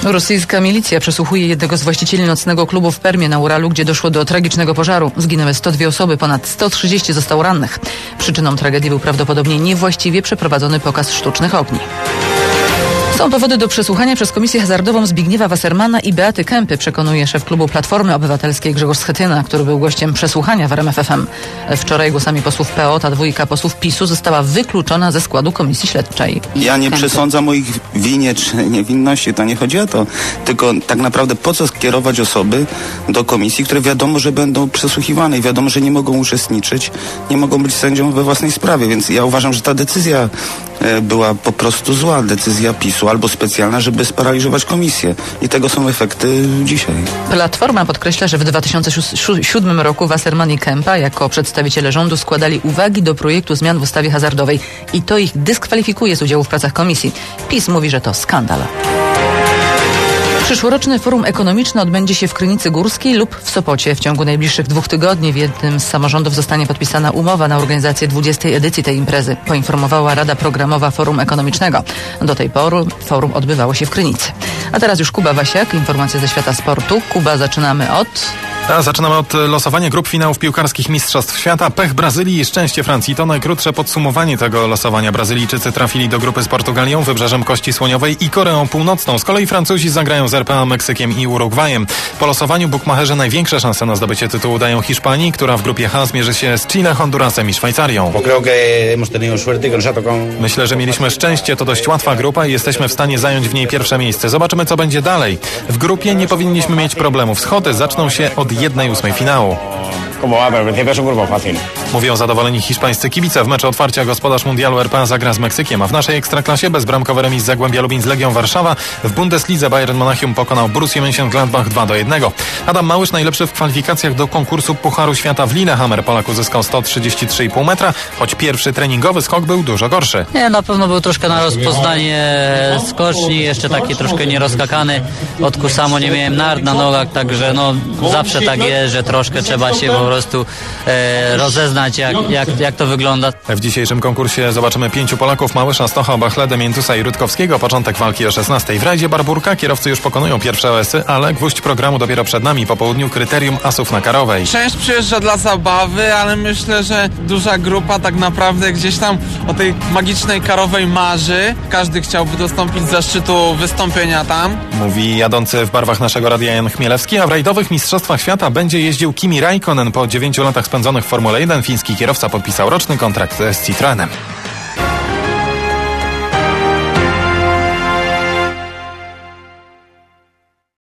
Rosyjska milicja przesłuchuje jednego z właścicieli nocnego klubu w Permie na Uralu, gdzie doszło do tragicznego pożaru. Zginęły 102 osoby, ponad 130 zostało rannych. Przyczyną tragedii był prawdopodobnie niewłaściwie przeprowadzony pokaz sztucznych ogni. Są powody do przesłuchania przez Komisję Hazardową Zbigniewa Wassermana i Beaty Kępy, przekonuje szef klubu Platformy Obywatelskiej Grzegorz Schetyna, który był gościem przesłuchania w RMF FM. Wczoraj głosami posłów PO ta dwójka posłów PiS-u została wykluczona ze składu komisji śledczej. Ja nie przesądzam o ich winie czy niewinności, to nie chodzi o to. Tylko tak naprawdę po co skierować osoby do komisji, które wiadomo, że będą przesłuchiwane i wiadomo, że nie mogą uczestniczyć, nie mogą być sędzią we własnej sprawie. Więc ja uważam, że ta decyzja była po prostu zła, decyzja PiS-u albo specjalna, żeby sparaliżować komisję. I tego są efekty dzisiaj. Platforma podkreśla, że w 2007 roku Wasserman i Kępa jako przedstawiciele rządu składali uwagi do projektu zmian w ustawie hazardowej i to ich dyskwalifikuje z udziału w pracach komisji. PiS mówi, że to skandal. Przyszłoroczne forum ekonomiczne odbędzie się w Krynicy Górskiej lub w Sopocie. W ciągu najbliższych 2 tygodni w jednym z samorządów zostanie podpisana umowa na organizację 20. edycji tej imprezy, poinformowała Rada Programowa Forum Ekonomicznego. Do tej pory forum odbywało się w Krynicy. A teraz już Kuba Wasiak, informacje ze świata sportu. Kuba, zaczynamy od losowania grup finałów piłkarskich Mistrzostw Świata. Pech Brazylii i szczęście Francji. To najkrótsze podsumowanie tego losowania. Brazylijczycy trafili do grupy z Portugalią, Wybrzeżem Kości Słoniowej i Koreą Północną. Z kolei Francuzi zagrają z RPA, Meksykiem i Urugwajem. Po losowaniu bukmacherzy największe szanse na zdobycie tytułu dają Hiszpanii, która w grupie H zmierzy się z Chile, Hondurasem i Szwajcarią. Myślę, że mieliśmy szczęście. To dość łatwa grupa i jesteśmy w stanie zająć w niej pierwsze miejsce. Zobaczymy, co będzie dalej. W grupie nie powinniśmy mieć problemów. Schody zaczną się od 1/8 finału. Mówią zadowoleni hiszpańscy kibice. W meczu otwarcia gospodarz mundialu RPA zagra z Meksykiem, a w naszej ekstraklasie bezbramkowy remis Zagłębia Lubin z Legią Warszawa. W Bundeslidze Bayern Monachium pokonał Borussię Mönchengladbach 2-1. Adam Małysz najlepszy w kwalifikacjach do konkursu Pucharu Świata w Lillehammer. Polak uzyskał 133,5 metra, choć pierwszy treningowy skok był dużo gorszy. Nie, na pewno był troszkę na rozpoznanie skoczni, jeszcze taki troszkę nierozskakany. Od Kusamo nie miałem nart na nogach, także zawsze tak jest, że troszkę trzeba się po prostu rozeznać, jak to wygląda. W dzisiejszym konkursie zobaczymy 5 Polaków: Małysza, Stocha, Bachledę, Miętusa i Rutkowskiego. Początek walki o 16:00. W rajdzie Barburka kierowcy już pokonują pierwsze OS-y, ale gwóźdź programu dopiero przed nami. Po południu kryterium asów na Karowej. Część przyjeżdża dla zabawy, ale myślę, że duża grupa tak naprawdę gdzieś tam o tej magicznej Karowej marzy. Każdy chciałby dostąpić zaszczytu wystąpienia tam. Mówi jadący w barwach naszego radia Jan Chmielewski, a w rajdowych Mistrzostwach Świata będzie jeździł Kimi Räikkönen. Po 9 latach spędzonych w Formule 1 fiński kierowca podpisał roczny kontrakt z Citroenem.